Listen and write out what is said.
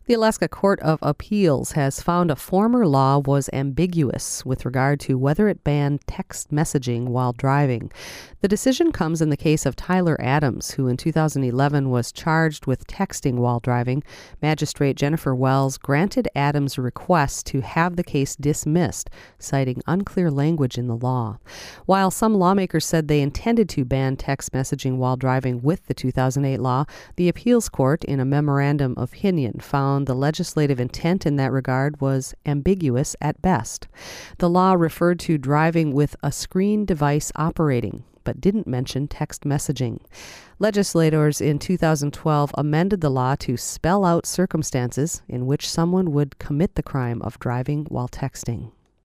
The Alaska Court of Appeals has found a former law was ambiguous with regard to whether it banned text messaging while driving. The decision comes in the case of Tyler Adams, who in 2011 was charged with texting while driving. Magistrate Jennifer Wells granted Adams' request to have the case dismissed, citing unclear language in the law. While some lawmakers said they intended to ban text messaging while driving with the 2008 law, the appeals court, in a memorandum of opinion, found the legislative intent in that regard was ambiguous at best. The law referred to driving with a screen device operating, but didn't mention text messaging. Legislators in 2012 amended the law to spell out circumstances in which someone would commit the crime of driving while texting.